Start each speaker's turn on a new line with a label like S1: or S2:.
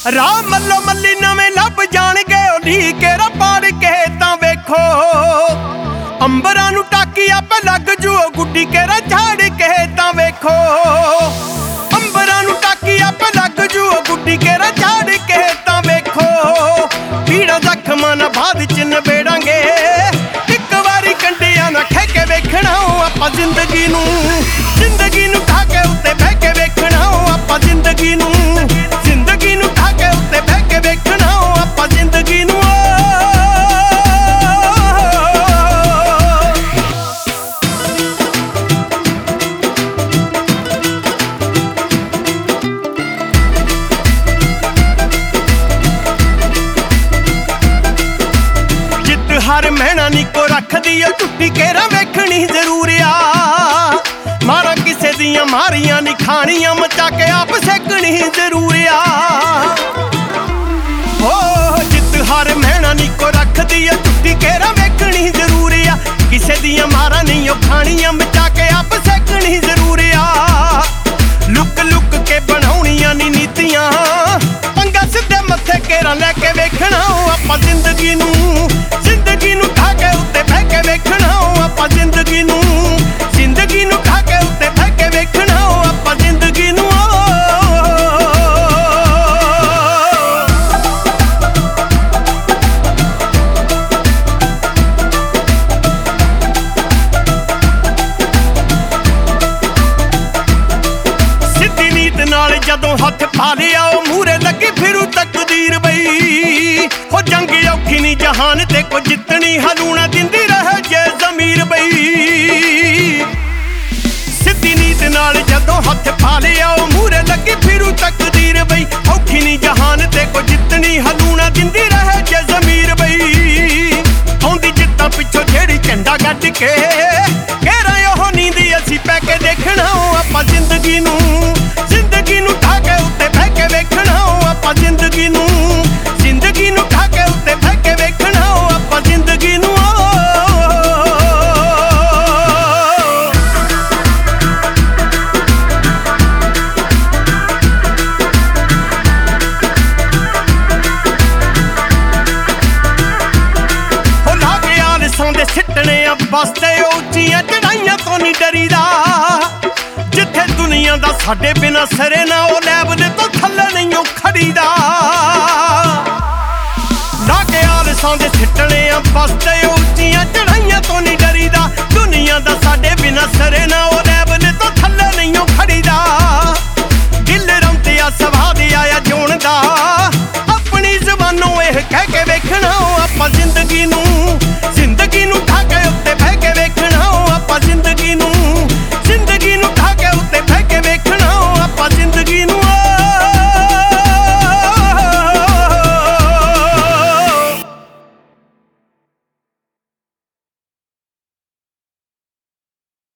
S1: ਰਾਹ ਮੱਲੋ ਮੱਲੀ ਨਵੇਂ ਲੱਭ ਜਾਣਗੇ ਓਲੀ ਕੇਰਾ ਪਾੜ ਕੇ ਤਾਂ ਵੇਖੋ ਅੰਬਰਾਂ ਨੂੰ ਟਾਕੀ ਆਪੇ ਲੱਗ ਜੂ ਗੁੱਡੀ ਕੇਰਾ ਝਾੜ ਕੇ ਤਾਂ ਵੇਖੋ ਅੰਬਰਾਂ ਨੂੰ ਟਾਕੀ ਆਪੇ ਲੱਗ ਜੂ ਗੁੱਡੀ ਕੇਰਾ ਝਾੜ ਕੇ ਤਾਂ ਵੇਖੋ ਪੀੜਾ ਜ਼ਖਮਾਂ ਨਾ ਬਾਅਦ ਚ ਨਬੇੜਾਂਗੇ ਇੱਕ ਵਾਰੀ ਕੰਡਿਆਂ ਨਾ ਖਹਿ ਕੇ ਵੇਖਣਾ ਆਪਾਂ ਜ਼ਿੰਦਗੀ ਨੂੰ ਖਾ ਕੇ ਉੱਤੇ ਬਹਿ ਕੇ ਵੇਖਣਾ ਆਪਾਂ ਜ਼ਿੰਦਗੀ ਨੂੰ ਖਾ ਕੇ ਉੱਤੇ ਬਹਿ ਕੇ ਵੇਖਣਾ ਆਪਾਂ ਜ਼ਿੰਦਗੀ ਨੂੰ ਜਿੱਤ ਹਰ ਮਹਿਣਾ ਨੀਕੋ ਰੱਖਦੀ ਓ ਟੁੱਟੀ ਕੇਰਾ ਵੇਖਣੀ ਜ਼ਰੂਰ ਆ ਮਾਰਾਂ ਕਿਸੇ ਦੀਆਂ ਮਾਰੀਆਂ ਨੀ ਖਾਣੀਆਂ ਮਚਾ ਕੇ ਆਪ ਸੇਕਣੀ ਜ਼ਰੂਰ ਆ ਹੋ ਜਿੱਤ ਹਰ ਮਹਿਣਾ ਨੀਕੋ ਰੱਖਦੀ ਓ ਟੁੱਟੀ ਕੇਰਾ ਵੇਖਣੀ ਜ਼ਰੂਰ ਆ ਕਿਸੇ ਦੀਆਂ ਮਾਰਾਂ ਨਹੀਂ ਓ ਖਾਣੀਆਂ ਮਚਾ ਕੇ ਆਪ ਸੇਕਣੀ ਜ਼ਰੂਰ ਆ ਲੁੱਕ ਲੁੱਕ ਕੇ ਬਣਾਉਣੀਆਂ ਨੀ ਨੀਤੀਆਂ ਪੰਗਾ ਸਿੱਧੇ ਮੱਥੇ ਕੇਰਾ ਲੈ ਕੇ ਵੇਖਣਾ ਆਪਾਂ ਜ਼ਿੰਦਗੀ ਨੂੰ ਖਾ ਕੇ ਉੱਤੇ ਬਹਿ ਕੇ ਵੇਖਣਾ ਆਪਾਂ ਜ਼ਿੰਦਗੀ ਨੂੰ ਖਾ ਕੇ ਉੱਤੇ ਬਹਿ ਕੇ ਵੇਖਣਾ ਆਪਾਂ ਜ਼ਿੰਦਗੀ ਨੂੰ ਸਿੱਧੀ ਨੀਤ ਨਾਲ ਜਦੋਂ ਹੱਥ ਪਾ ਲਿਆ ਉਹ ਮੂਹਰੇ ਲੱਗੀ ਫਿਰੂ ਤਕਦੀਰ ਬਈ ਹੋ ਜੰਗ ਔਖੀ ਨੀ ਜਹਾਨ ਤੇ ਕੋ ਜਿੱਤਣੀ ਹਲੂਣਾ ਦਿੰਦੀ ਰਹੇ ਜੇ ਜ਼ਮੀਰ ਬਈ ਸਿੱਧੀ ਨੀਤ ਨਾਲ ਜਦੋਂ ਹੱਥ ਪਾ ਲਿਆ ਉਹ ਮੂਹਰੇ ਲੱਗੀ ਫਿਰੂ ਤਕਦੀਰ ਬਈ ਔਖੀ ਨੀ ਜਹਾਨ ਤੇ ਕੋ ਜਿੱਤਣੀ ਹਲੂਣਾ ਦਿੰਦੀ ਰਹੇ ਜੇ ਜ਼ਮੀਰ ਬਈ ਆਉਂਦੀ ਜਿੱਤਾਂ ਪਿੱਛੋਂ ਜਿਹੜੀ ਝੰਡਾ ਗੱਡ ਕੇ ਘੇਰਾ ਉਹ ਨੀਂਦੀ ਅਸੀਂ ਪੈ ਕੇ ਦੇਖਣਾ ਆਪਾਂ ਜ਼ਿੰਦਗੀ ਨੂੰ ਖਾ ਕੇ ਉੱਤੇ ਬਹਿ ਕੇ ਵੇਖਣਾ ਆਪਾਂ ਜ਼ਿੰਦਗੀ ਨੂੰ ਖਾ ਕੇ ਉੱਤੇ ਬਹਿ ਕੇ ਵੇਖਣਾ ਆਪਾਂ ਜ਼ਿੰਦਗੀ ਨੂੰ ਹੋ ਲਾ ਕੇ ਆਲਸਾਂ ਦੇ ਸਿੱਟਣੇ ਆ ਬਸਤੇ ਉੱਚੀਆਂ ਚੜਾਈਆਂ ਤੋਂ ਨਹੀਂ ਡਰੀਦਾ ਜਿੱਥੇ ਦੁਨੀਆ ਦਾ ਸਾਡੇ ਬਿਨਾ ਸਰੇ ਨਾ ਉਹ ਲੈਵਲ ਤੋਂ ਥੱਲੇ ਨਹੀਂ ਖੜੀਦਾ ਲਾ ਕੇ ਆਲਸਾਂ ਦੇ ਸਿੱਟਣੇ ਆ ਬਸਤੇ